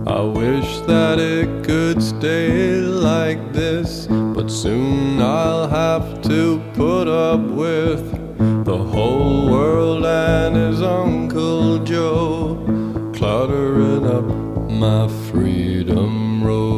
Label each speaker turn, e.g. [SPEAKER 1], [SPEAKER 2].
[SPEAKER 1] I wish that it could stay like this, but soon I'll have to put up with the whole world and his Uncle Joe cluttering up my freedom road.